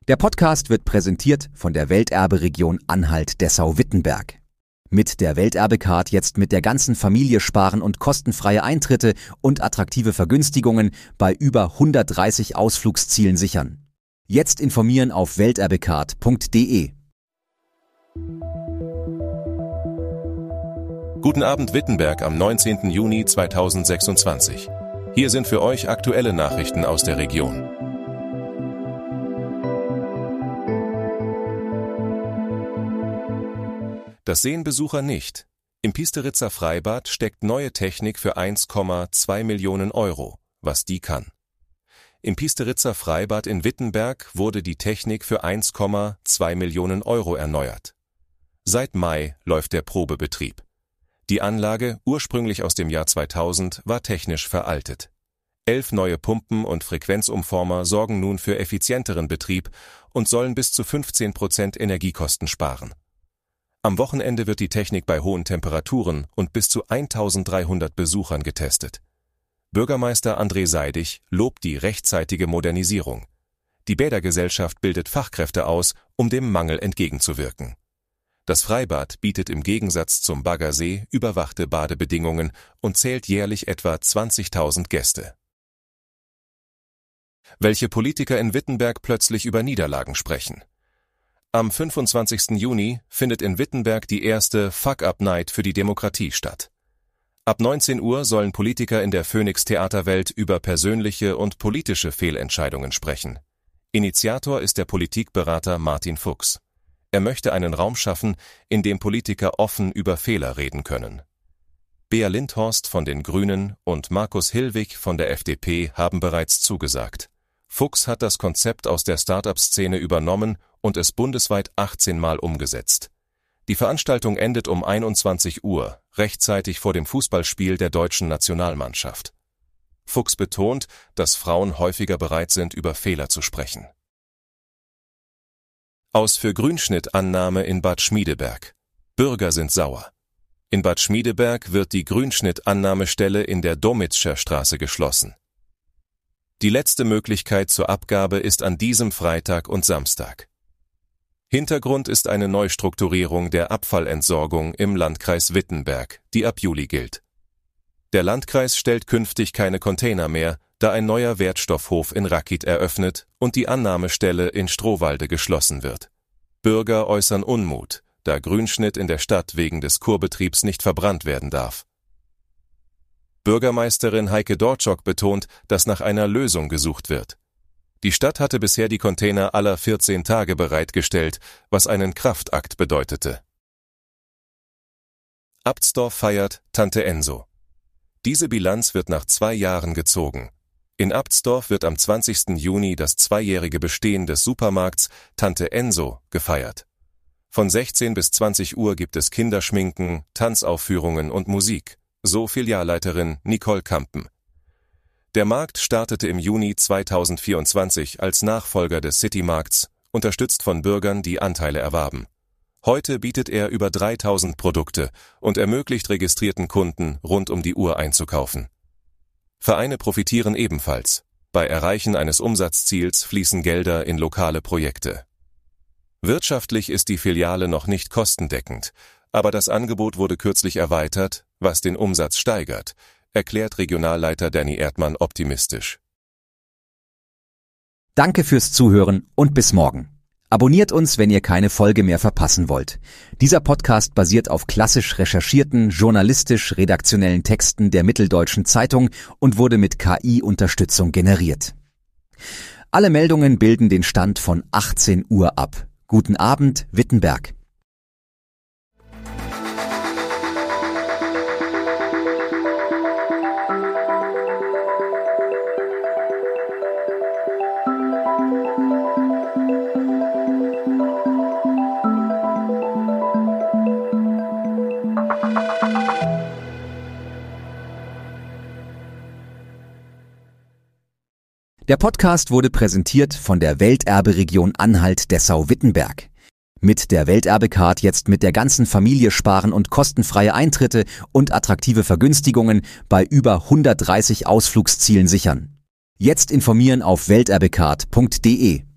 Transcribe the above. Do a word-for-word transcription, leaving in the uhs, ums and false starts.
Der Podcast wird präsentiert von der Welterbe-Region Anhalt-Dessau-Wittenberg. Mit der Welterbe-Card jetzt mit der ganzen Familie sparen und kostenfreie Eintritte und attraktive Vergünstigungen bei über hundertdreißig Ausflugszielen sichern. Jetzt informieren auf welterbecard punkt de. Guten Abend Wittenberg am neunzehnten Juni zweitausendsechsundzwanzig. Hier sind für euch aktuelle Nachrichten aus der Region. Das sehen Besucher nicht. Im Piesteritzer Freibad steckt neue Technik für eins Komma zwei Millionen Euro, was die kann. Im Piesteritzer Freibad in Wittenberg wurde die Technik für eins Komma zwei Millionen Euro erneuert. Seit Mai läuft der Probebetrieb. Die Anlage, ursprünglich aus dem Jahr zweitausend, war technisch veraltet. Elf neue Pumpen und Frequenzumformer sorgen nun für effizienteren Betrieb und sollen bis zu fünfzehn Prozent Energiekosten sparen. Am Wochenende wird die Technik bei hohen Temperaturen und bis zu eintausenddreihundert Besuchern getestet. Bürgermeister André Seidig lobt die rechtzeitige Modernisierung. Die Bädergesellschaft bildet Fachkräfte aus, um dem Mangel entgegenzuwirken. Das Freibad bietet im Gegensatz zum Baggersee überwachte Badebedingungen und zählt jährlich etwa zwanzigtausend Gäste. Welche Politiker in Wittenberg plötzlich über Niederlagen sprechen? Am fünfundzwanzigsten Juni findet in Wittenberg die erste Fuck-Up-Night für die Demokratie statt. Ab neunzehn Uhr sollen Politiker in der Phoenix-Theaterwelt über persönliche und politische Fehlentscheidungen sprechen. Initiator ist der Politikberater Martin Fuchs. Er möchte einen Raum schaffen, in dem Politiker offen über Fehler reden können. Bea Lindhorst von den Grünen und Markus Hillwig von der F D P haben bereits zugesagt. Fuchs hat das Konzept aus der Start-up-Szene übernommen und es bundesweit achtzehn Mal umgesetzt. Die Veranstaltung endet um einundzwanzig Uhr, rechtzeitig vor dem Fußballspiel der deutschen Nationalmannschaft. Fuchs betont, dass Frauen häufiger bereit sind, über Fehler zu sprechen. Aus für Grünschnittannahme in Bad Schmiedeberg. Bürger sind sauer. In Bad Schmiedeberg wird die Grünschnittannahmestelle in der Domitscher Straße geschlossen. Die letzte Möglichkeit zur Abgabe ist an diesem Freitag und Samstag. Hintergrund ist eine Neustrukturierung der Abfallentsorgung im Landkreis Wittenberg, die ab Juli gilt. Der Landkreis stellt künftig keine Container mehr, da ein neuer Wertstoffhof in Rackit eröffnet und die Annahmestelle in Strohwalde geschlossen wird. Bürger äußern Unmut, da Grünschnitt in der Stadt wegen des Kurbetriebs nicht verbrannt werden darf. Bürgermeisterin Heike Dortschok betont, dass nach einer Lösung gesucht wird. Die Stadt hatte bisher die Container aller vierzehn Tage bereitgestellt, was einen Kraftakt bedeutete. Abtsdorf feiert Tante Enso. Diese Bilanz wird nach zwei Jahren gezogen. In Abtsdorf wird am zwanzigsten Juni das zweijährige Bestehen des Supermarkts Tante Enso gefeiert. Von sechzehn bis zwanzig Uhr gibt es Kinderschminken, Tanzaufführungen und Musik, so Filialleiterin Nicole Kampen. Der Markt startete im Juni zweitausendvierundzwanzig als Nachfolger des Citymarkts, unterstützt von Bürgern, die Anteile erwarben. Heute bietet er über dreitausend Produkte und ermöglicht registrierten Kunden, rund um die Uhr einzukaufen. Vereine profitieren ebenfalls. Bei Erreichen eines Umsatzziels fließen Gelder in lokale Projekte. Wirtschaftlich ist die Filiale noch nicht kostendeckend, aber das Angebot wurde kürzlich erweitert, was den Umsatz steigert, erklärt Regionalleiter Danny Erdmann optimistisch. Danke fürs Zuhören und bis morgen. Abonniert uns, wenn ihr keine Folge mehr verpassen wollt. Dieser Podcast basiert auf klassisch recherchierten, journalistisch-redaktionellen Texten der Mitteldeutschen Zeitung und wurde mit K I-Unterstützung generiert. Alle Meldungen bilden den Stand von achtzehn Uhr ab. Guten Abend, Wittenberg. Der Podcast wurde präsentiert von der Welterbe-Region Anhalt-Dessau-Wittenberg. Mit der Welterbe-Card jetzt mit der ganzen Familie sparen und kostenfreie Eintritte und attraktive Vergünstigungen bei über hundertdreißig Ausflugszielen sichern. Jetzt informieren auf welterbecard punkt de.